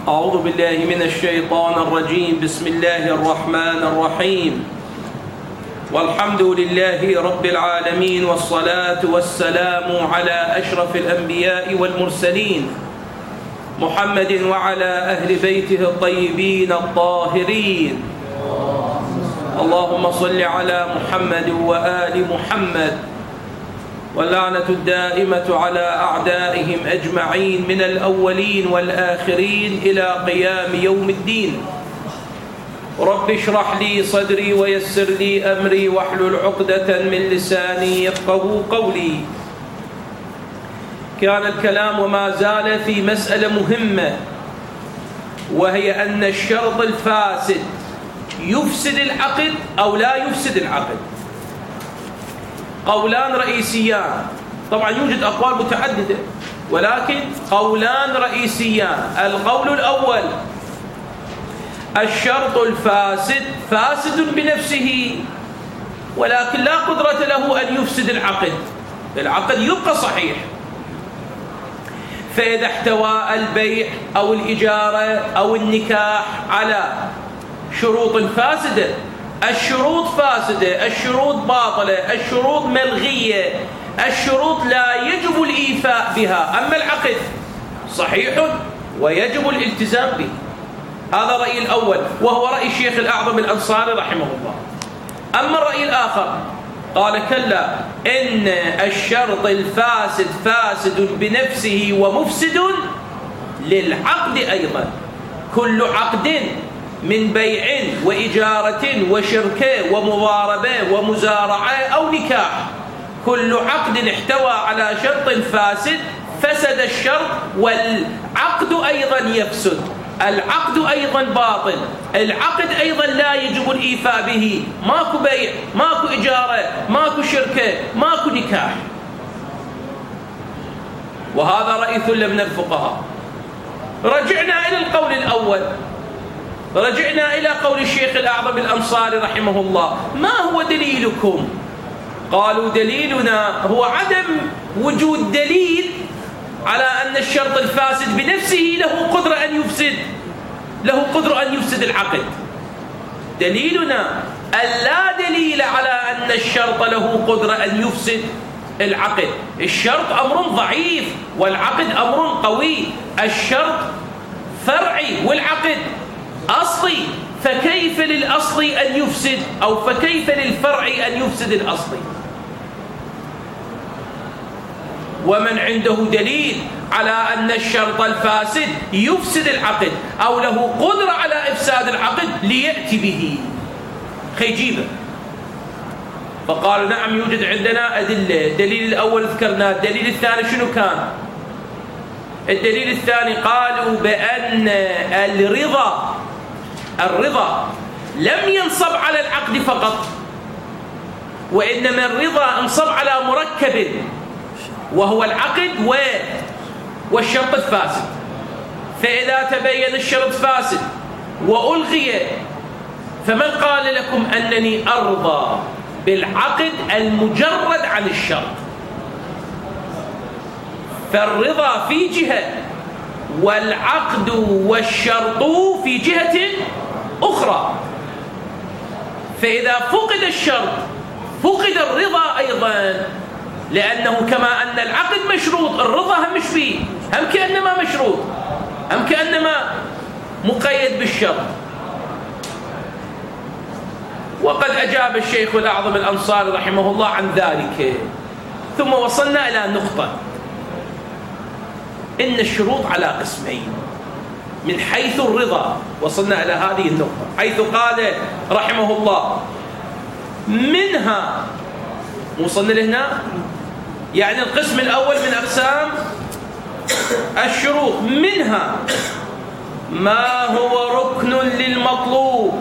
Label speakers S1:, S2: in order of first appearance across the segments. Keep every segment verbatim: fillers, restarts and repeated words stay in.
S1: أعوذ بالله من الشيطان الرجيم. بسم الله الرحمن الرحيم. والحمد لله رب العالمين، والصلاة والسلام على أشرف الأنبياء والمرسلين محمد وعلى أهل بيته الطيبين الطاهرين. اللهم صل على محمد وآل محمد، واللعنة الدائمة على أعدائهم أجمعين من الأولين والآخرين إلى قيام يوم الدين. رب اشرح لي صدري ويسر لي أمري واحلل عقدة من لساني يفقهوا قولي. كان الكلام وما زال في مسألة مهمة، وهي أن الشرط الفاسد يفسد العقد أو لا يفسد العقد. قولان رئيسيان، طبعا يوجد أقوال متعددة، ولكن قولان رئيسيان. القول الأول: الشرط الفاسد فاسد بنفسه، ولكن لا قدرة له أن يفسد العقد، العقد يبقى صحيح. فإذا احتوى البيع أو الإجارة أو النكاح على شروط فاسدة، الشروط فاسدة، الشروط باطلة، الشروط ملغية، الشروط لا يجب الإيفاء بها، أما العقد صحيح ويجب الالتزام به. هذا الرأي الأول، وهو رأي الشيخ الأعظم الأنصاري رحمه الله. أما الرأي الآخر قال: كلا، إن الشرط الفاسد فاسد بنفسه ومفسد للعقد أيضا. كل عقد من بيع وإجارة وشركة ومضاربة ومزارعة أو نكاح، كل عقد احتوى على شرط فاسد فسد الشرط، والعقد أيضا يفسد، العقد أيضا باطل، العقد أيضا لا يجب الإيفاء به. ماكو بيع، ماكو إجارة، ماكو شركة، ماكو نكاح. وهذا رأي ثلة من الفقهاء. رجعنا إلى القول الأول، رجعنا إلى قول الشيخ الأعظم الأنصاري رحمه الله: ما هو دليلكم؟ قالوا: دليلنا هو عدم وجود دليل على أن الشرط الفاسد بنفسه له قدرة أن يفسد له قدرة أن يفسد العقد. دليلنا ألا دليل على أن الشرط له قدرة أن يفسد العقد. الشرط أمر ضعيف والعقد أمر قوي. الشرط فرعي والعقد أصلي، فكيف للأصل أن يفسد، أو فكيف للفرع أن يفسد الأصلي؟ ومن عنده دليل على أن الشرط الفاسد يفسد العقد أو له قدرة على إفساد العقد ليأتي به، خيجيبه. فقال: نعم، يوجد عندنا أدلة. الدليل الأول ذكرناه. الدليل الثاني شنو كان؟ الدليل الثاني قالوا بأن الرضا الرضا لم ينصب على العقد فقط، وإنما الرضا انصب على مركب، وهو العقد والشرط الفاسد. فإذا تبين الشرط فاسد وألغي، فمن قال لكم أنني أرضى بالعقد المجرد عن الشرط؟ فالرضا في جهة، والعقد والشرط في جهة أخرى. فإذا فقد الشرط فقد الرضا أيضا، لأنه كما أن العقد مشروط، الرضا هم مش فيه، هم كأنما مشروط، هم كأنما مقيد بالشرط. وقد أجاب الشيخ الأعظم الأنصاري رحمه الله عن ذلك. ثم وصلنا إلى نقطة: إن الشروط على قسمين من حيث الرضا. وصلنا إلى هذه النقطة حيث قال رحمه الله: منها، وصلنا لهنا، يعني القسم الأول من أقسام الشروط، منها ما هو ركن للمطلوب،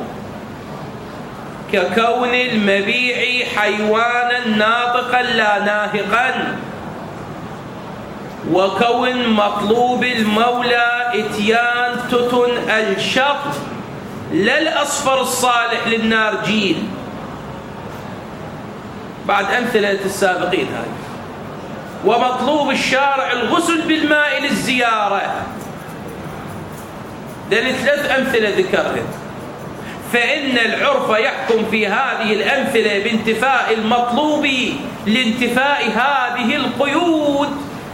S1: ككون المبيع حيوانا ناطقا لا ناهقا، وكون مطلوب المولى اتيان تتن الشط لا الأصفر الصالح للنارجيل. بعد أمثلة السابقين هذه. ومطلوب الشارع الغسل بالماء للزيارة. لأن ثلاث أمثلة ذكرها. فإن العرف يحكم في هذه الأمثلة بانتفاء المطلوب لانتفاء هذه القيود.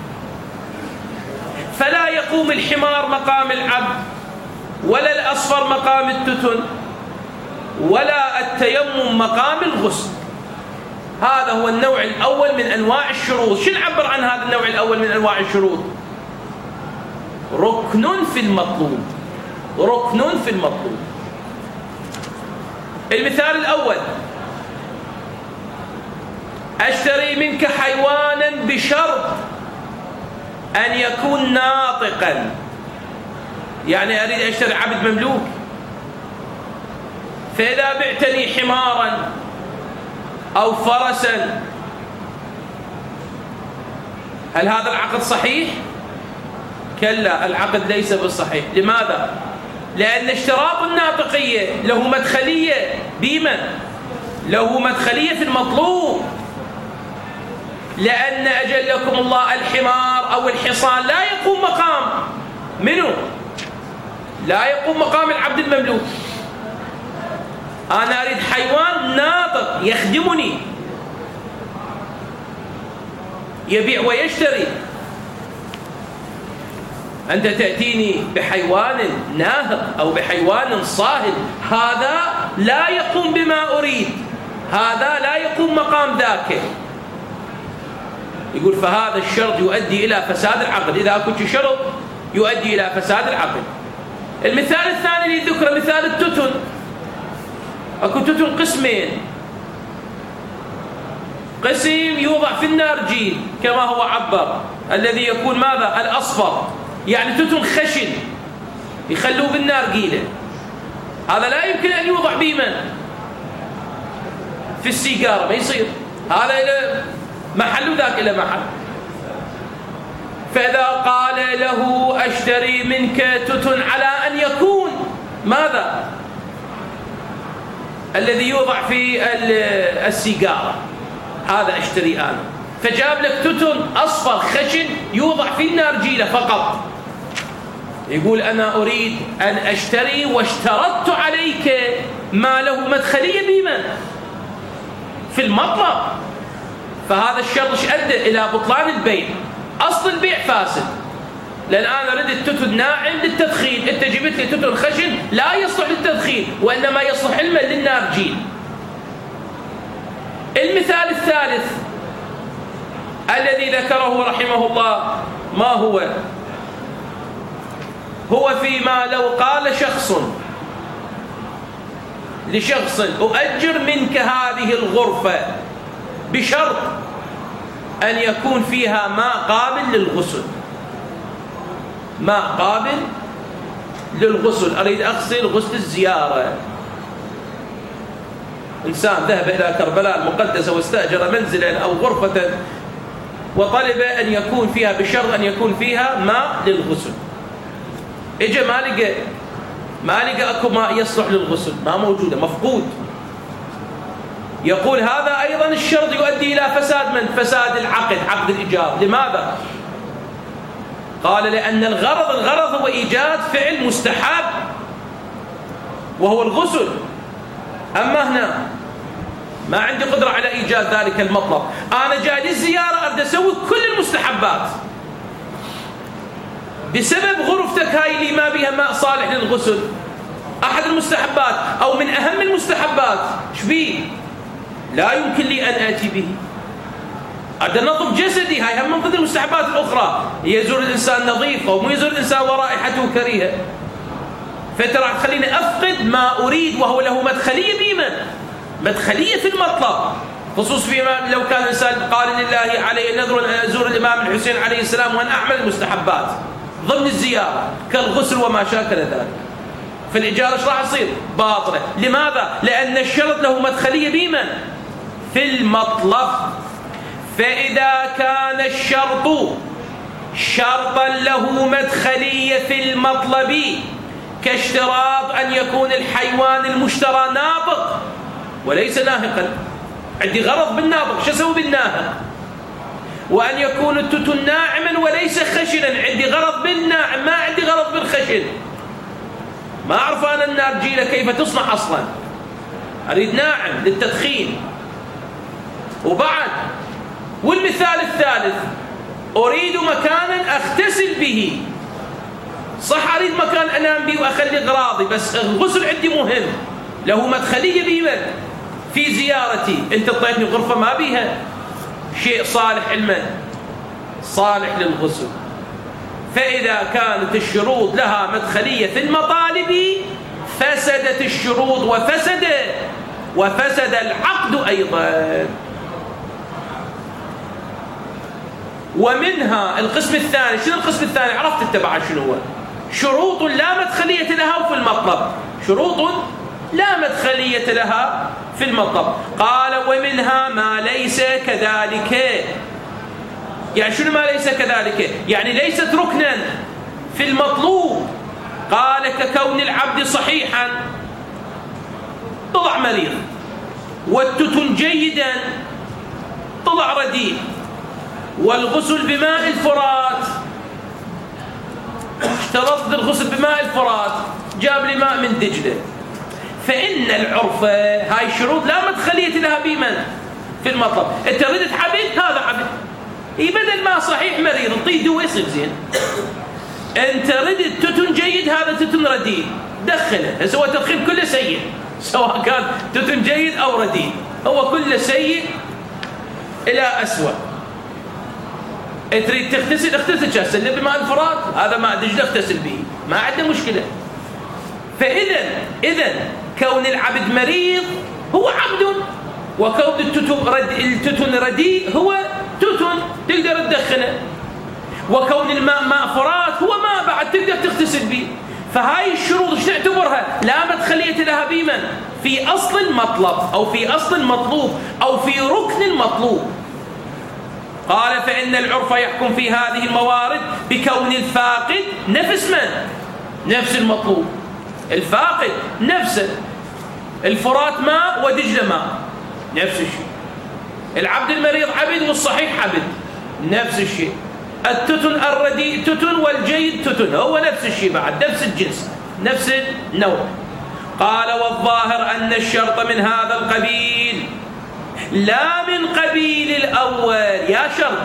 S1: فلا يقوم الحمار مقام العبد، ولا الأصفر مقام التتن، ولا التيمم مقام الغسل. هذا هو النوع الأول من أنواع الشروط. شو نعبر عن هذا النوع الأول من أنواع الشروط؟ ركن في المطلوب. ركن في المطلوب. المثال الأول: أشتري منك حيوانا بشرط أن يكون ناطقا. يعني أريد أشتري عبد مملوك، فإذا بعتني حمارا أو فرسا، هل هذا العقد صحيح؟ كلا، العقد ليس بالصحيح. لماذا؟ لأن اشتراط الناطقية له مدخلية بمن؟ له مدخلية في المطلوب. لأن أجلكم الله الحمار أو الحصان لا يقوم مقام منه؟ لا يقوم مقام العبد المملوك. أنا أريد حيوان ناطق يخدمني، يبيع ويشتري. أنت تأتيني بحيوان ناهق أو بحيوان صاهل، هذا لا يقوم بما أريد، هذا لا يقوم مقام ذاك. يقول فهذا الشرط يؤدي إلى فساد العقد. إذا كنت شرط يؤدي إلى فساد العقد. المثال الثاني اللي ذكره مثال التتن. أكو تتن قسمين: قسم يوضع في النارجيل كما هو عبر، الذي يكون ماذا؟ الأصفر، يعني تتن خشن يخلوه بالنارجيلة. هذا لا يمكن أن يوضع بمن؟ في السيجارة، ما يصير. هذا إلى محل ذاك إلى محل. فإذا قال له أشتري منك تتن على أن يكون ماذا؟ الذي يوضع في السيجارة، هذا أشتري أنا. فجاب لك تتن أصفر خشن يوضع في النارجيلة فقط. يقول أنا أريد أن أشتري واشترطت عليك ما له مدخلية بمن؟ في المطلب. فهذا الشرط أدى إلى بطلان البيع. أصل البيع فاسد، لأن أنا ردت تتن ناعم للتدخين، أنت جبت لي تتن خشن لا يصلح للتدخين، وإنما يصلح علما للنارجيل. المثال الثالث الذي ذكره رحمه الله ما هو؟ هو فيما لو قال شخص لشخص أؤجر منك هذه الغرفة بشرط أن يكون فيها ماء قابل للغسل. ماء قابل للغسل، أريد أغسل غسل الزيارة. إنسان ذهب إلى كربلاء المقدسة واستأجر منزلا أو غرفة وطلب أن يكون فيها بشرط أن يكون فيها ماء للغسل. إجا ما لقى ما لقى أكو ماء يصلح للغسل، ما موجودة، مفقود. يقول هذا أيضا الشرط يؤدي إلى فساد من؟ فساد العقد، عقد الإيجار. لماذا؟ قال لأن الغرض الغرض هو إيجاد فعل مستحب وهو الغسل. أما هنا ما عندي قدرة على إيجاد ذلك المطلب، أنا جاي للزيارة أريد أسوي كل المستحبات، بسبب غرفتك هاي اللي ما بها ماء صالح للغسل، أحد المستحبات أو من أهم المستحبات، شبيه؟ لا يمكن لي أن آتي به. أريد أنظف جسدي، هاي هم من ضمن المستحبات الأخرى. يزور الإنسان نظيف أو مو يزور الإنسان ورائحته كريهة، فترى تخليني أفقد ما أريد وهو له مدخلية بمن؟ مدخلية في المطلب. خصوص فيما لو كان الإنسان قال لله علي نذر أن أزور الإمام الحسين عليه السلام وأن أعمل المستحبات ضمن الزيارة كالغسل وما شاكل ذلك، فالإجارة ايش راح تصير؟ باطلة. لماذا؟ لأن الشرط له مدخلية بمن؟ في المطلب. فإذا كان الشرط شرطا له مدخلية في المطلب كاشتراط أن يكون الحيوان المشترى ناطق وليس ناهقا، عندي غرض بالناطق، شو أسوي بالناهق؟ وأن يكون التتن ناعما وليس خشنا، عندي غرض بالناعم ما عندي غرض بالخشن. ما أعرف أنا النارجيلة كيف تصنع أصلا، أريد ناعم للتدخين. وبعد والمثال الثالث أريد مكانا أغتسل به. صح أريد مكان أنام به وأخلي أغراضي، بس الغسل عندي مهم، له مدخلية بيمن في زيارتي. أنت طيتني غرفة ما بيها شيء صالح علما صالح للغسل. فإذا كانت الشروط لها مدخلية في المطالب فسدت الشروط وفسد وفسد العقد أيضا. ومنها القسم الثاني. شنو القسم الثاني؟ عرفت التبع شنو هو؟ شروط لا مدخلية لها في المطلب، شروط لا مدخلية لها في المطلب. قال ومنها ما ليس كذلك. يعني شنو ما ليس كذلك؟ يعني ليست ركنا في المطلوب. قال ككون العبد صحيحا، طلع مريض، والتتن جيدا، طلع رديء، والغسل بماء الفرات، اشترطت الغسل بماء الفرات، جاب لي ماء من دجلة. فإن العرف هاي الشروط لا مدخلية لها بمن في المطلب. انت ردت عبد، هذا عبد، اي بدل ما صحيح مريض طي دواء يصير زين. انت ردت تتن جيد، هذا تتن رديء، دخله. هسه هو التدخين كله سيء، سواء كان تتن جيد او رديء، هو كله سيء الى اسوأ. تريد تغتسل، اغتسل هسه بماء الفرات، هذا ماء دجله اغتسل به، ما عنده مشكله. فاذا اذا كون العبد مريض هو عبد، وكون التتن رد التتن رديء هو تتن تقدر تدخنه، وكون الماء ماء فرات هو ماء بعد تقدر تغتسل به. فهاي الشروط ايش نعتبرها؟ لا مدخلية لها بمن في اصل المطلب او في اصل المطلوب او في ركن المطلوب. قال فإن العرف يحكم في هذه الموارد بكون الفاقد نفس من؟ نفس المطلوب. الفاقد نفسه، الفرات ماء ودجلة ماء، نفس الشيء. العبد المريض عبد والصحيح عبد، نفس الشيء. التتن الرديء تتن والجيد تتن، هو نفس الشيء بعد، نفس الجنس، نفس النوع. قال والظاهر أن الشرط من هذا القبيل لا من قبيل الأول. يا شرط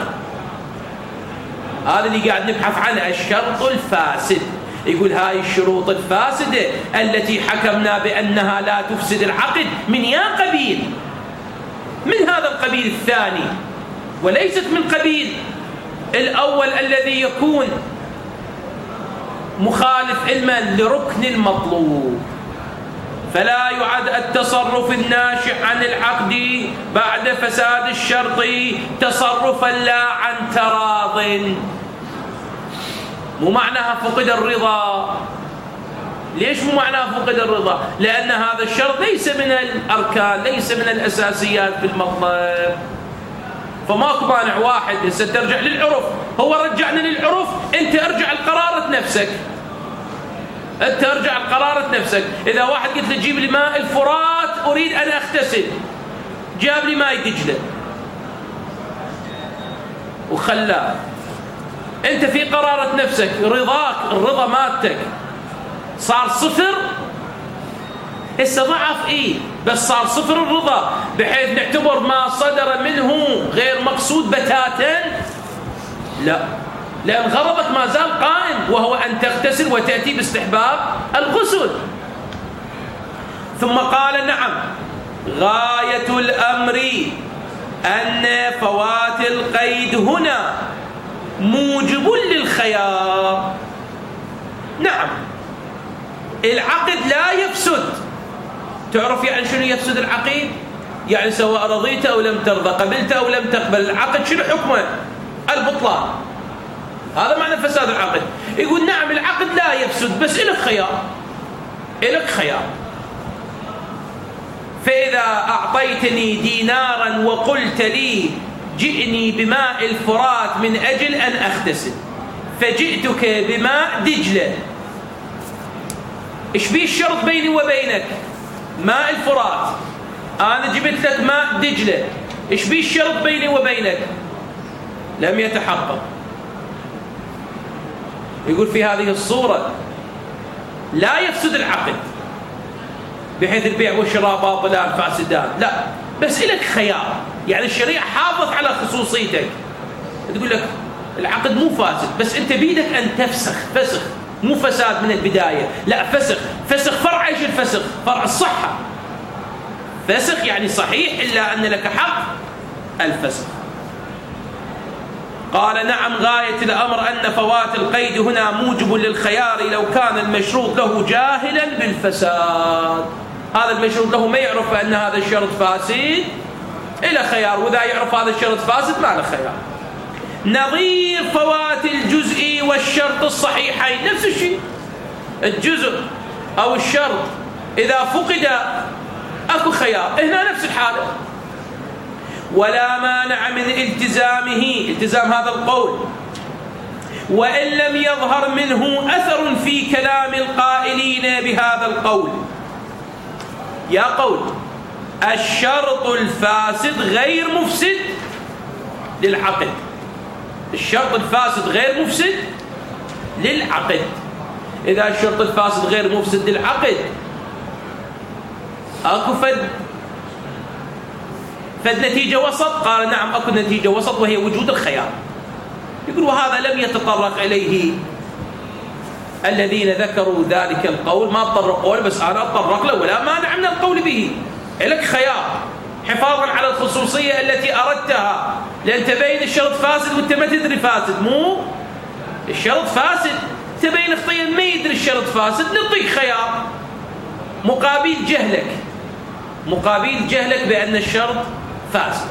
S1: هذا اللي قاعد نبحث عنه، الشرط الفاسد. يقول هاي الشروط الفاسدة التي حكمنا بأنها لا تفسد العقد من يا قبيل؟ من هذا القبيل الثاني، وليست من قبيل الأول الذي يكون مخالف علما لركن المطلوب. فلا يعد التصرف الناشئ عن العقد بعد فساد الشرط تصرفا لا عن تراض. مو معناها فقد الرضا. ليش مو معناها فقد الرضا؟ لأن هذا الشرط ليس من الأركان، ليس من الأساسيات في المطلب. فماكو مانع واحد هسه ترجع للعرف، هو رجعنا للعرف، انت ارجع لقرارة نفسك، انت ارجع لقرارة نفسك. اذا واحد قلت له جيب لي ماء الفرات اريد ان اغتسل، جاب لي ماء دجلة وخلاه، انت في قرارة نفسك، رضاك الرضا مالتك صار صفر. هسه ضعف ايه بس صار صفر الرضا، بحيث نعتبر ما صدر منه غير مقصود بتاتا؟ لا، لأن غرضك ما زال قائم، وهو أن تغتسل وتأتي باستحباب الغسل. ثم قال نعم غاية الأمر أن فوات القيد هنا موجب للخيار. نعم العقد لا يفسد. تعرف يعني شنو يفسد العقد؟ يعني سواء رضيت أو لم ترضى، قبلت أو لم تقبل، العقد شنو حكمه؟ البطلان. هذا معنى فساد العقد. يقول نعم العقد لا يفسد بس إلك خيار، إلك خيار. فإذا أعطيتني دينارا وقلت لي جئني بماء الفرات من أجل أن أغتسل، فجئتك بماء دجلة، إيش بيه الشرط بيني وبينك؟ ماء الفرات. أنا جبت لك ماء دجلة، إيش بيه الشرط بيني وبينك؟ لم يتحقق. يقول في هذه الصورة لا يفسد العقد بحيث البيع والشراء باطلان فاسدان، لا، بس لك خيار. يعني الشريعة حافظ على خصوصيتك، تقول لك العقد مو فاسد بس انت بيدك ان تفسخ، فسخ مو فساد من البداية، لا، فسخ. فسخ فرع ايش الفسخ؟ فرع الصحة. فسخ يعني صحيح إلا أن لك حق الفسخ. قال نعم، غاية الأمر أن فوات القيد هنا موجب للخيار لو كان المشروط له جاهلا بالفساد. هذا المشروط له ما يعرف أن هذا الشرط فاسد إلى خيار، وإذا يعرف هذا الشرط فاسد ما له خيار. نظير فوات الجزء والشرط الصحيحين، نفس الشيء، الجزء أو الشرط إذا فقد أكو خيار، هنا نفس الحالة. ولا مانع من التزامه، التزام هذا القول، وإن لم يظهر منه أثر في كلام القائلين بهذا القول. يا قول الشرط الفاسد غير مفسد للعقد، الشرط الفاسد غير مفسد للعقد. إذا الشرط الفاسد غير مفسد للعقد أكو فد فد نتيجة وسط؟ قال نعم، أكو نتيجة وسط وهي وجود الخيار. يقول وهذا لم يتطرق إليه الذين ذكروا ذلك القول، ما تطرقوا له، بس أنا أتطرق له، ولا مانع من القول به. لك خيار حفاظا على الخصوصية التي أردتها، لأن تبين الشرط فاسد وأنت ما تدري فاسد، مو الشرط فاسد تبين اختيار ما يدري الشرط فاسد، نعطيك خيار مقابل جهلك، مقابل جهلك بأن الشرط فاسد.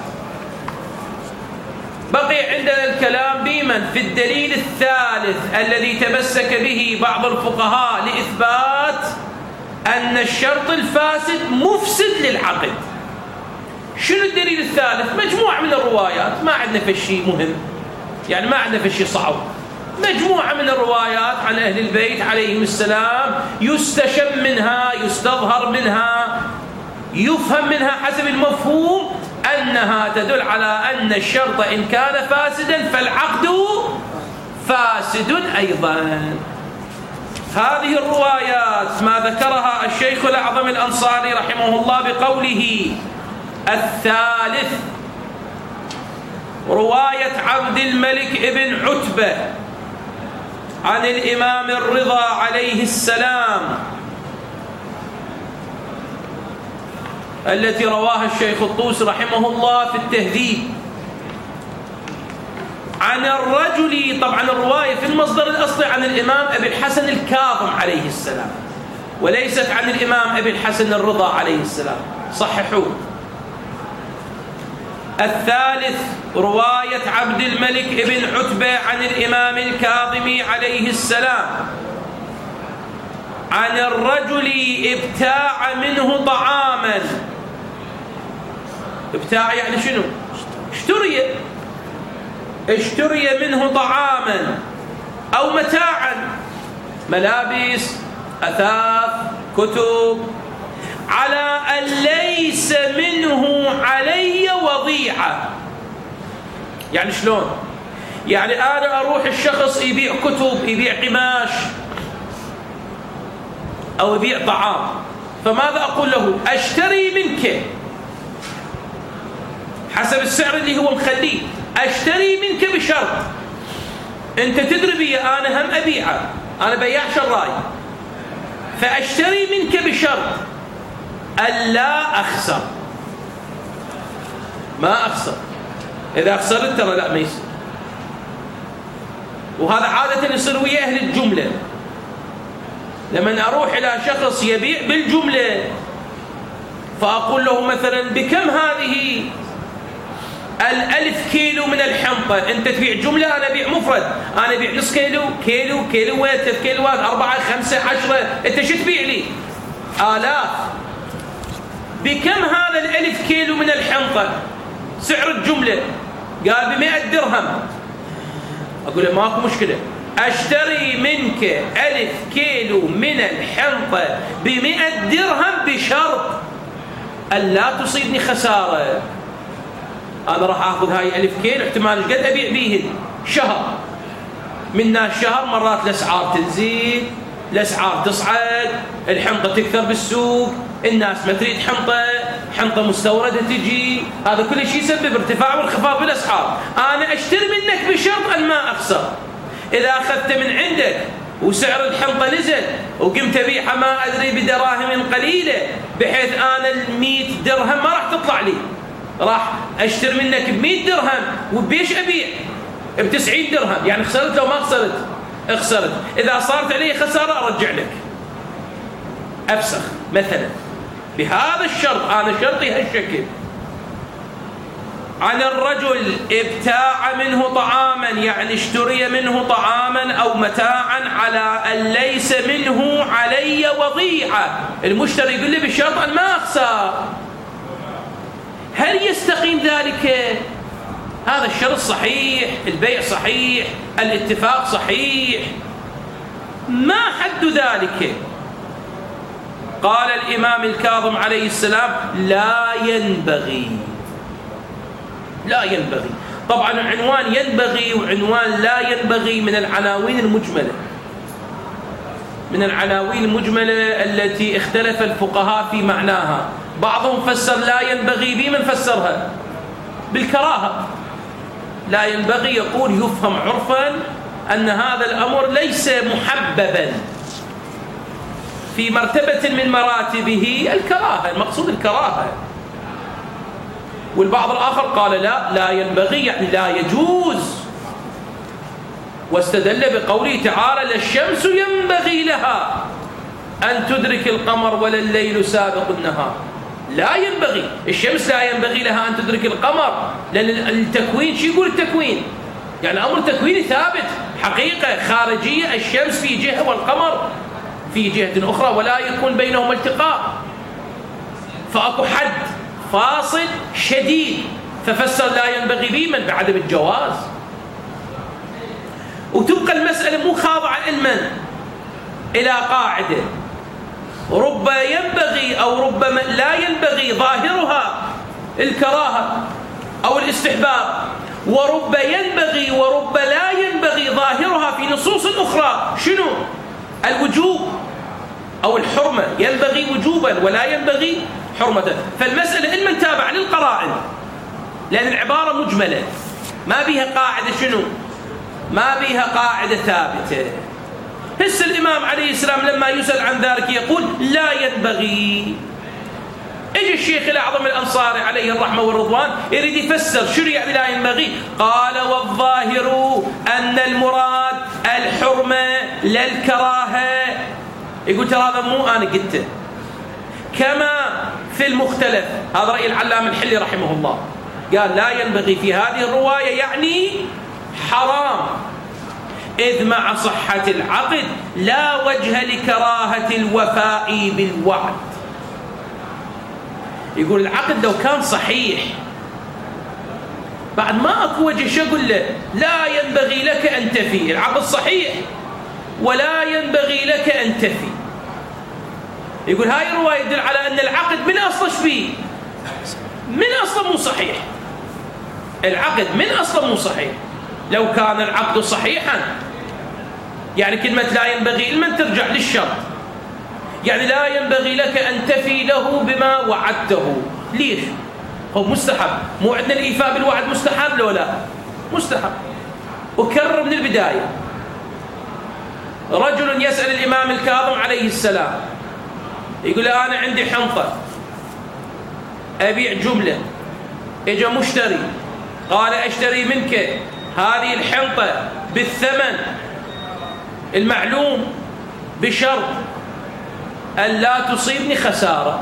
S1: بقي عندنا الكلام بمن في الدليل الثالث الذي تمسك به بعض الفقهاء لإثبات أن الشرط الفاسد مفسد للعقد. شنو الدليل الثالث؟ مجموعة من الروايات، ما عندنا في شيء مهم، يعني ما عندنا في شيء صعب، مجموعة من الروايات عن أهل البيت عليهم السلام يستشم منها، يستظهر منها، يفهم منها حسب المفهوم أنها تدل على أن الشرط إن كان فاسدا فالعقد فاسد أيضا. هذه الروايات ما ذكرها الشيخ الأعظم الأنصاري رحمه الله بقوله الثالث رواية عبد الملك ابن عتبة عن الإمام الرضا عليه السلام التي رواها الشيخ الطوسي رحمه الله في التهذيب عن الرجل، طبعا الرواية في المصدر الأصلي عن الإمام أبي الحسن الكاظم عليه السلام، وليست عن الإمام أبي الحسن الرضا عليه السلام، صححوه. الثالث رواية عبد الملك ابن عتبة عن الإمام الكاظم عليه السلام عن الرجل ابتاع منه طعاما. ابتاع يعني شنو؟ اشتري اشتري منه طعاما أو متاعا، ملابس، أثاث، كتب، على أن ليس منه علي وضيعة. يعني شلون؟ يعني أنا أروح الشخص يبيع كتب، يبيع قماش، أو يبيع طعام، فماذا أقول له؟ أشتري منك حسب السعر اللي هو مخليه، أشتري منك بشرط أنت تدري بي أنا هم أبيعه، أنا بياع شراي، فأشتري منك بشرط ألا أخسر، ما أخسر، إذا خسرت ترى لا ما يصير. وهذا عادة يصير ويا أهل الجملة، لما أروح إلى شخص يبيع بالجملة فأقول له مثلا بكم هذه الألف كيلو من الحنطة؟ أنت تبيع جملة، أنا أبيع مفرد، أنا أبيع نص كيلو، كيلو، كيلوات، ثلاث كيلوات، أربعة، خمسة، عشرة، أنت شو تبيع لي؟ آلاف. بكم هذا الألف كيلو من الحنطة سعر الجملة؟ قال بمئة درهم. أقول له ماكو مشكلة، أشتري منك ألف كيلو من الحنطة بمئة درهم بشرط ألا تصيبني خسارة. أنا راح أخذ هاي ألف كيلو احتمال قد أبيع بيهن شهر، من الشهر مرات الأسعار تنزيد الأسعار تصعد، الحنطة تكثر بالسوق، الناس ما تريد حنطة، حنطة مستوردة تجي، هذا كل شيء يسبب ارتفاع وانخفاض بالأسعار. أنا أشتري منك بشرط أن ما أخسر. إذا أخذت من عندك وسعر الحنطة نزل وقمت أبيعها ما أدري بدراهم قليلة بحيث أنا المئة درهم ما راح تطلع لي، راح أشتري منك بمئة درهم وبيش أبيع بتسعين درهم، يعني خسرت لو ما خسرت؟ خسرت. إذا صارت علي خسارة أرجع لك، أفسخ مثلا بهذا الشرط. أنا شرطي هالشكل. عن الرجل ابتاع منه طعاما، يعني اشتري منه طعاما أو متاعا على أن ليس منه علي وضيعة، المشتري يقول لي بشرط أن ما أخسر. هل يستقيم ذلك؟ هذا الشرط صحيح، البيع صحيح، الاتفاق صحيح، ما حد ذلك؟ قال الإمام الكاظم عليه السلام: لا ينبغي، لا ينبغي. طبعا عنوان ينبغي وعنوان لا ينبغي من العناوين المجملة، من العناوين المجملة التي اختلف الفقهاء في معناها. بعضهم فسر لا ينبغي بمن فسرها؟ بالكراهة. لا ينبغي يقول يفهم عرفا أن هذا الأمر ليس محببا في مرتبة من مراتبه، الكراهة، المقصود الكراهة. والبعض الآخر قال لا لا ينبغي يعني لا يجوز، واستدل بقوله تعالى: لا الشمس ينبغي لها أن تدرك القمر ولا الليل سابق النهار. لا ينبغي، الشمس لا ينبغي لها أن تدرك القمر، لأن التكوين، شو يقول التكوين؟ يعني أمر تكويني ثابت، حقيقة خارجية، الشمس في جهة والقمر في جهة أخرى ولا يكون بينهما التقاء، فأكو حد فاصل شديد، ففسر لا ينبغي بمن بعدم الجواز. وتبقى المسألة مو خاضعة علما إلى قاعدة، رب ينبغي أو ربما لا ينبغي ظاهرها الكراهة أو الاستحباب، ورب ينبغي ورب لا ينبغي ظاهرها في نصوص أخرى شنو؟ الوجوب أو الحرمة، ينبغي وجوبا ولا ينبغي حرمة. فالمسألة إن من تابع للقرائن، لأن العبارة مجملة ما بيها قاعدة شنو؟ ما بيها قاعدة ثابتة. هسه الإمام عليه السلام لما يسأل عن ذلك يقول لا ينبغي. اجى الشيخ الأعظم الأنصاري عليه الرحمة والرضوان يريد يفسر شو يعني لا ينبغي، قال: والظاهر أن المراد الحرمة لا الكراهة. يقول ترى هذا مو أنا قلته، كما في المختلف، هذا رأي العلامة الحلي رحمه الله، قال لا ينبغي في هذه الرواية يعني حرام، إذ مع صحة العقد لا وجه لكراهة الوفاء بالوعد. يقول العقد لو كان صحيح بعد ما أكو وجه شو أقول له لا ينبغي لك أن تفي، العقد صحيح ولا ينبغي لك أن تفي. يقول هاي الرواية يدل على أن العقد من أصله شبيه؟ من أصله مو صحيح، العقد من أصله مو صحيح. لو كان العقد صحيحا يعني كلمة لا ينبغي لمن ترجع للشرط، يعني لا ينبغي لك أن تفي له بما وعدته. ليش؟ هو مستحب، مو عندنا الإيفاء بالوعد مستحب لو لا؟ مستحب. وكرر من البداية. رجل يسأل الإمام الكاظم عليه السلام يقول أنا عندي حنطة أبيع جملة، إجا مشتري قال أشتري منك هذه الحنطة بالثمن المعلوم بشرط أن لا تصيبني خسارة.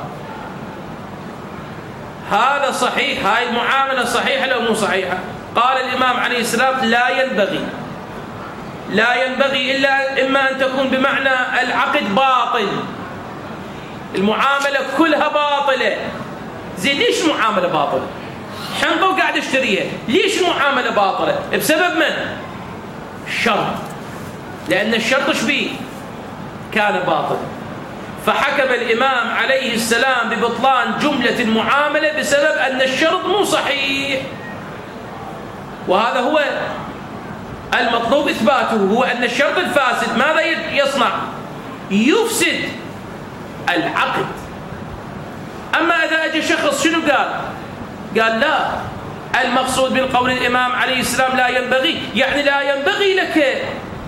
S1: هذا صحيح؟ هاي المعاملة صحيحة لو مو صحيحة؟ قال الإمام عليه السلام لا ينبغي، لا ينبغي إلا إما أن تكون بمعنى العقد باطل، المعاملة كلها باطلة. زين ليش المعاملة باطلة؟ حنطة وقاعد اشتريها، ليش المعاملة باطلة؟ بسبب من؟ الشرط، لأن الشرط شبيه كان باطل، فحكم الإمام عليه السلام ببطلان جملة المعاملة بسبب أن الشرط مو صحيح. وهذا هو المطلوب إثباته، هو أن الشرط الفاسد ماذا يصنع؟ يفسد العقد. أما إذا أجى شخص شنو قال؟ قال لا، المقصود من قول الإمام عليه السلام لا ينبغي، يعني لا ينبغي لك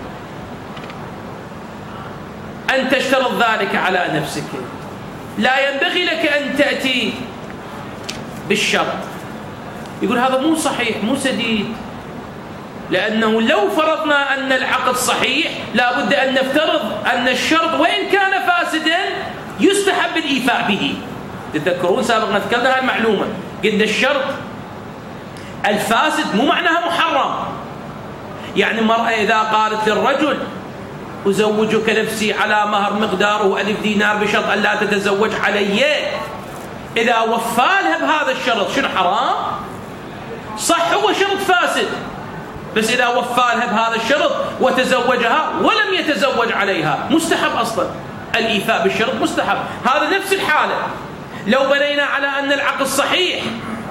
S1: أن تشترط ذلك على نفسك، لا ينبغي لك أن تأتي بالشرط. يقول هذا مو صحيح، مو سديد، لأنه لو فرضنا أن العقد صحيح لا بد أن نفترض أن الشرط وإن كان فاسدا يستحب الإيفاء به. تذكرون سابقا ذكرنا هذه المعلومة، قلنا الشرط الفاسد مو معناها محرم. يعني المرأة إذا قالت للرجل أزوجك نفسي على مهر مقداره ألف دينار بشرط أن لا تتزوج علي، إذا وفالها بهذا الشرط شنو حرام؟ صح هو شرط فاسد، بس إذا وفالها بهذا الشرط وتزوجها ولم يتزوج عليها مستحب أصلا، الإيفاء بالشرط مستحب. هذا نفس الحالة لو بنينا على أن العقد صحيح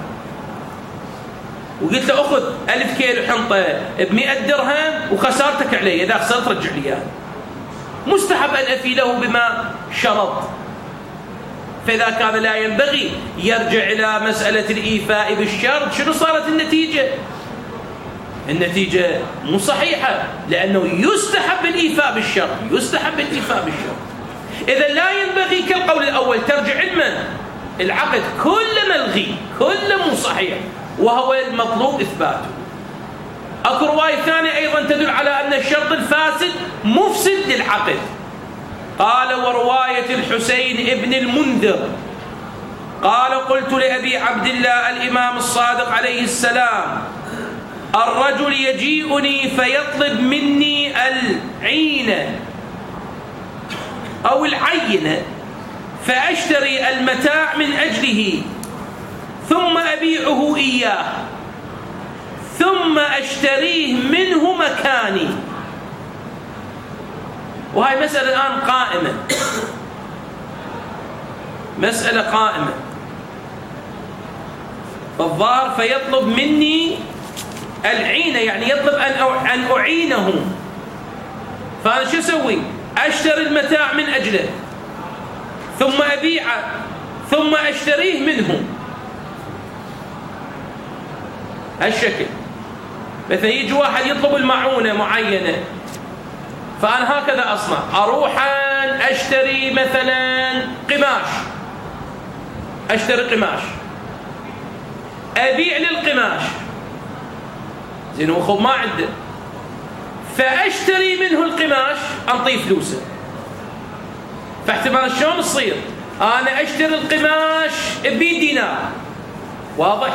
S1: وقلت له أخذ ألف كيلو حنطة بمئة درهم وخسارتك علي، إذا خسرت رجع لي إياها، مستحب أن أفي له بما شرط. فإذا كان لا ينبغي يرجع إلى مسألة الإيفاء بالشرط، شنو صارت النتيجة؟ النتيجة مو صحيحة، لأنه يستحب الإيفاء بالشرط، يستحب الإيفاء بالشرط. إذا لا ينبغي كالقول الأول ترجع علما العقد كله ملغي، كله مو صحيح، وهو المطلوب إثباته. أكو رواية ثانية أيضا تدل على أن الشرط الفاسد مفسد للعقد. قال ورواية الحسين ابن المنذر قال قلت لأبي عبد الله الإمام الصادق عليه السلام الرجل يجيئني فيطلب مني العينة أو العينة فأشتري المتاع من أجله ثم أبيعه إياه ثم أشتريه منه مكاني. وهي مسألة الآن قائمة، مسألة قائمة. فالظاهر فيطلب مني العينة، يعني يطلب أن أعينه، فأنا شو أسوي؟ أشتري المتاع من أجله ثم أبيعه ثم أشتريه منه. هالشكل. مثلا يجي واحد يطلب المعونة معينة، فأنا هكذا أصنع، أروح أشتري مثلا قماش، أشتري قماش، أبيع للقماش، زين هو ما عنده، فأشتري منه القماش أنطيه فلوسه. فاحتمال شلون تصير؟ أنا أشتري القماش بمية دينار، واضح؟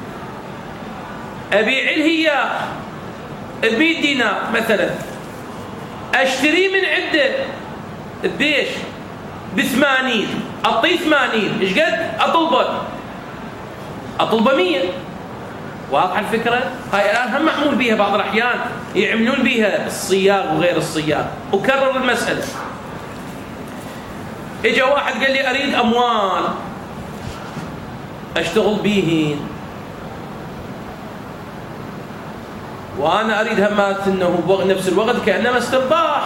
S1: أبيع له إياه بمية دينار مثلا، أشتري من عنده بيش بثمانين، أعطيه ثمانين، إيش قد؟ أطلبه أطلبه مية. واضح الفكرة؟ هاي الآن هم معمول بيها بعض الأحيان، يعملون بيها الصياغ وغير الصياغ. وكرر المسألة. إجا واحد قال لي أريد أموال أشتغل بيهن، وأنا أريد همات أنه بنفس الوقت كأنما استرباح،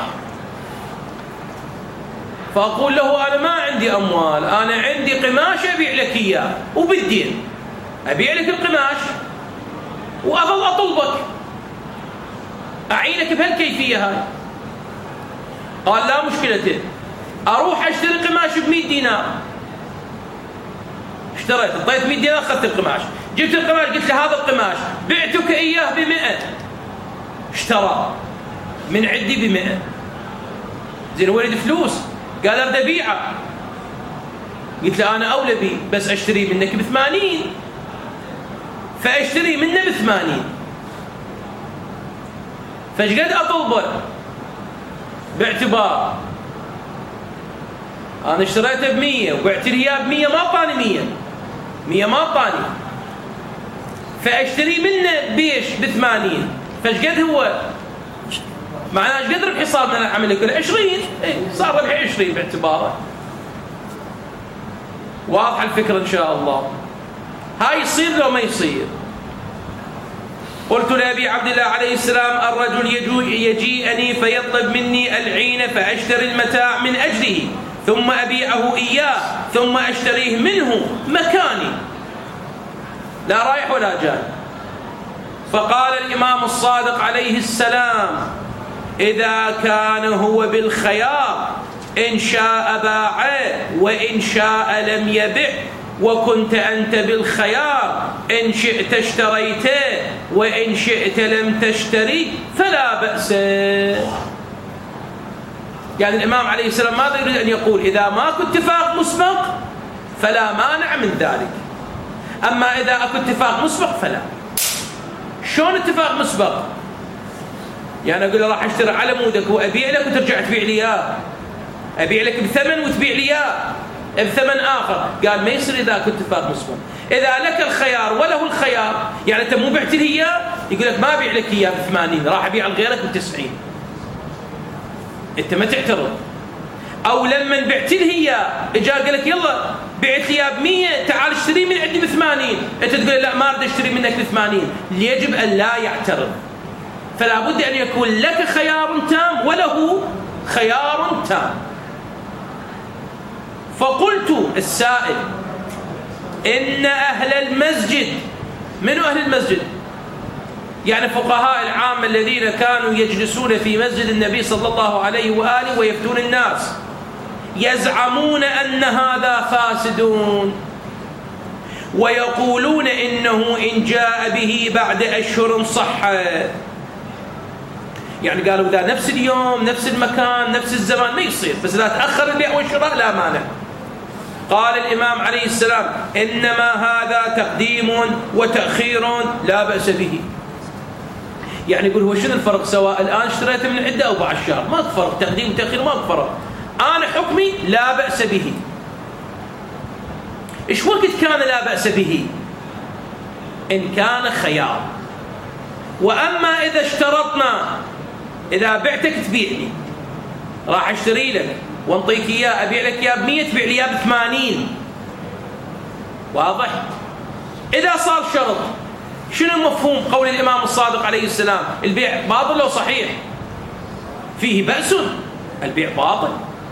S1: فأقول له أنا ما عندي أموال، أنا عندي قماش أبيع لك إياه وبالدين، أبيع لك القماش وأظل أطلبك، أعينك بهالكيفية هاي. قال لا مشكلة، أروح أشتري قماش بمئة دينار، اشتريت، اعطيت مئة دينار، أخذت القماش، جبت القماش قلت له هذا القماش بعتك إياه بمئة، اشترى من عندي بمئة، زين هو يريد فلوس، قال أريد أبيعه، قلت له أنا أولى بي بس أشتري منك بثمانين، فأشتري منه بثمانين، فايش قد أطلبه؟ باعتبار أنا اشتريته بمية وبعت لي إياه بمية، ما طاني مية، مية ما طاني، فأشتري منه بيش بثمانين، فايش قد هو؟ معناه ايش قد ربحي صار من العمل كله؟ عشرين، اي صار ربحي عشرين باعتباره. واضح الفكرة إن شاء الله؟ هاي يصير لو ما يصير؟ قلت لأبي عبد الله عليه السلام: الرجل يجيئني فيطلب مني العين فأشتري المتاع من أجله ثم أبيعه إياه ثم أشتريه منه مكاني، لا رايح ولا جاي. فقال الإمام الصادق عليه السلام: إذا كان هو بالخيار إن شاء باعه وإن شاء لم يبع، وكنت أنت بالخيار إن شئت اشتريته وإن شئت لم تشتري فلا بأس. يعني الإمام عليه السلام ماذا يريد أن يقول؟ إذا ماكو اتفاق مسبق فلا مانع من ذلك، أما إذا أكو اتفاق مسبق فلا. شلون اتفاق مسبق؟ يعني أقول له راح أشتري على مودك وأبيع لك وترجع تبيع لي إياه، أبيع لك بثمن وتبيع لي إياه بثمن آخر. قال ما يصير إذا أكو اتفاق مسبق. إذا لك الخيار وله الخيار، يعني أنت مو بعت لي إياه، يقول لك ما أبيع لك إياه بثمانين، راح أبيع لغيرك بتسعين، أنت ما تعترض. أو لما بعت لي إياه إجا قال لك يلا بعت لي إياه بمية، تعال اشتري من عندي بثمانين، أنت تقول لا ما أريد أشتري منك بثمانين، يجب أن لا يعترض. فلا بد أن يكون لك خيار تام وله خيار تام. فقلت السائل: إن أهل المسجد، من أهل المسجد؟ يعني فقهاء العامة الذين كانوا يجلسون في مسجد النبي صلى الله عليه وآله ويفتون الناس، يزعمون أن هذا فاسد ويقولون إنه إن جاء به بعد أشهر صح. يعني قالوا إذا نفس اليوم نفس المكان نفس الزمان ما يصير، بس لا تأخر البيع والشراء لا مانع. قال الإمام عليه السلام: إنما هذا تقديم وتأخير لا بأس به. يعني يقول هو شنو الفرق سواء الآن اشتريته من عدة أو بعد شهر؟ ما فرق، تقديم وتأخير ما فرق. أنا حكمي لا بأس به. إيش وقت كان لا بأس به؟ إن كان خيار. وأما إذا اشترطنا إذا بعتك تبيعني، راح أشتري لك وانطيك إياه، أبيع لك إياه بمية تبيع لي إياه بثمانين، واضح؟ إذا صار شرط، شنو مفهوم قول الإمام الصادق عليه السلام؟ البيع باطل أو صحيح؟ فيه بأس، البيع باطل.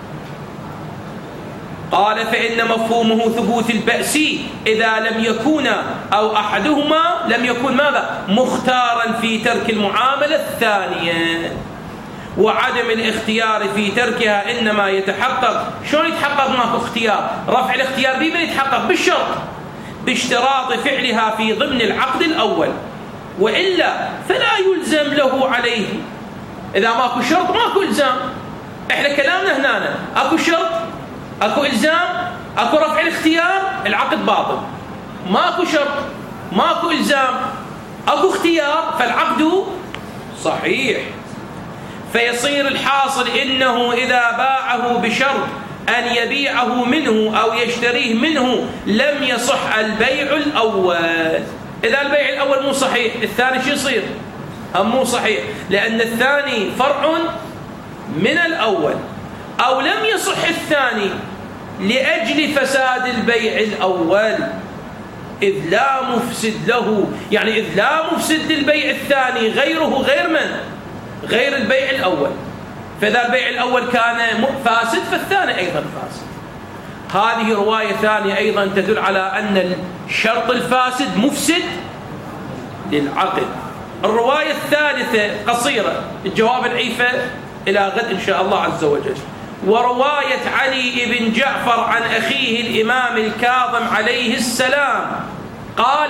S1: قال: فإن مفهومه ثبوت البأس إذا لم يكون أو أحدهما لم يكن ماذا؟ مختارا في ترك المعاملة الثانية، وعدم الاختيار في تركها إنما يتحقق. شلون يتحقق ماكو اختيار؟ رفع الاختيار بمن يتحقق؟ بالشرط، باشتراط فعلها في ضمن العقد الأول، وإلا فلا يلزم له عليه. إذا ماكو شرط ماكو إلزام. إحنا كلامنا هنا أكو شرط، أكو إلزام، أكو رفع الاختيار، العقد باطل. ماكو شرط، ماكو إلزام، أكو اختيار، فالعقد صحيح. فيصير الحاصل إنه إذا باعه بشرط أن يبيعه منه أو يشتريه منه لم يصح البيع الأول. إذا البيع الأول مو صحيح، الثاني شو يصير؟ هم مو صحيح، لأن الثاني فرع من الأول. أو لم يصح الثاني لأجل فساد البيع الأول، إذ لا مفسد له، يعني إذ لا مفسد للبيع الثاني غيره، غير من؟ غير البيع الأول. فإذا البيع الأول كان فاسد فالثاني أيضا فاسد. هذه رواية ثانية أيضا تدل على أن الشرط الفاسد مفسد للعقد. الرواية الثالثة قصيرة، الجواب العيفة إلى غد إن شاء الله عز وجل. ورواية علي بن جعفر عن أخيه الإمام الكاظم عليه السلام قال: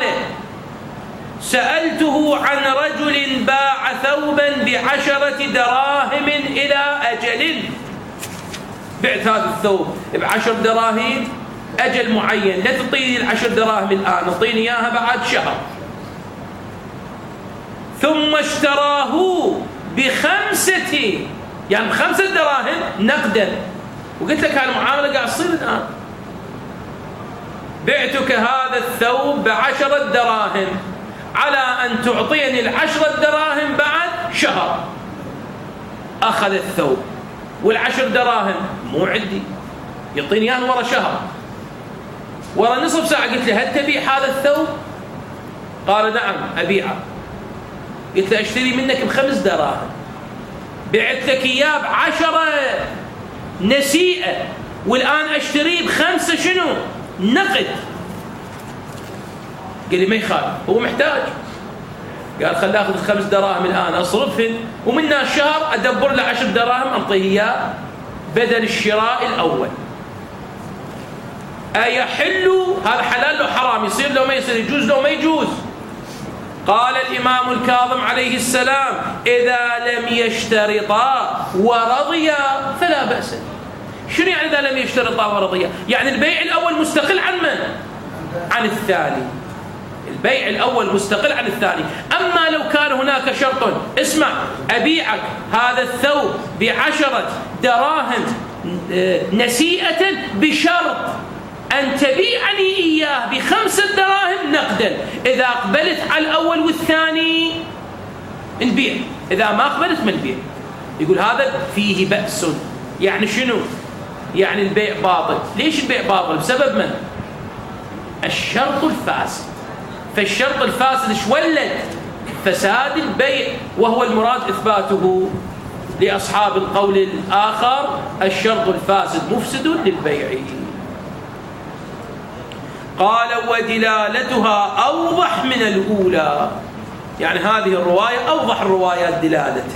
S1: سألته عن رجل باع ثوبا بعشرة دراهم إلى أجل. بعت هذا الثوب بعشر دراهم أجل معين، لا تعطيني العشر دراهم الآن، اعطيني إياها بعد شهر. ثم اشتراه بخمسة، يعني بخمسة دراهم نقدا، وقلت لك هالمعاملة قاعد تصير الآن. بعتك هذا الثوب بعشرة دراهم على أن تعطيني العشرة دراهم بعد شهر. أخذ الثوب والعشر دراهم مو عندي، يعطيني إياه ورا شهر، ورا نصف ساعة. قلت له: هل تبيع هذا الثوب؟ قال: نعم أبيعه. قلت له أشتري منك بخمس دراهم، بعت لك إياه بعشرة نسيئة، والآن أشتريه بخمسة شنو؟ نقد. قال لي ما يخالف، هو محتاج. قال خل أخذ الخمس دراهم الآن أصرفهن، ومنها الشهر أدبر له عشر دراهم أنطيه إياه بدل الشراء الأول. أيحل هذا حلال لو حرام؟ يصير لو ما يصير؟ يجوز لو ما يجوز؟ قال الإمام الكاظم عليه السلام: إذا لم يشترطا ورضيا فلا بأس. شنو يعني إذا لم يشترطا ورضيا؟ يعني البيع الأول مستقل عن من؟ عن الثاني. البيع الأول مستقل عن الثاني. أما لو كان هناك شرط: اسمع، أبيعك هذا الثوب بعشرة دراهم نسيئة بشرط أن تبيعني إياه بخمسة دراهم نقدا، إذا أقبلت على الأول والثاني نبيع، إذا ما أقبلت ما نبيع. يقول هذا فيه بأس. يعني شنو؟ يعني البيع باطل. ليش البيع باطل؟ بسبب من؟ الشرط الفاسد. فالشرط الفاسد ايش ولد؟ فساد البيع، وهو المراد إثباته لأصحاب القول الآخر: الشرط الفاسد مفسد للبيع. قال: ودلالتها أوضح من الأولى. يعني هذه الرواية أوضح الروايات دلالة.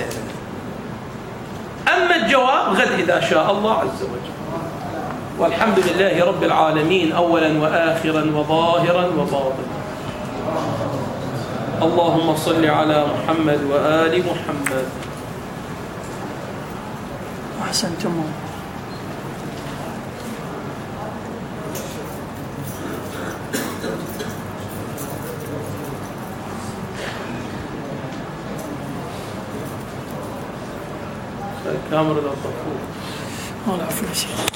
S1: أما الجواب غد إذا شاء الله عز وجل. والحمد لله رب العالمين، أولا وآخرا وظاهرا وباطنا. اللهم صل على محمد وآل محمد.
S2: أحسنتم.
S1: الكاميرا لو طفوه.
S2: العفو يا شيخ.